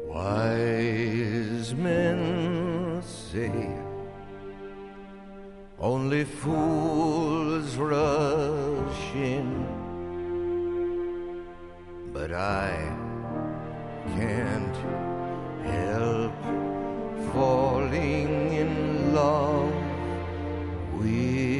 Wise men say only fools rush in, but I can't help falling in love with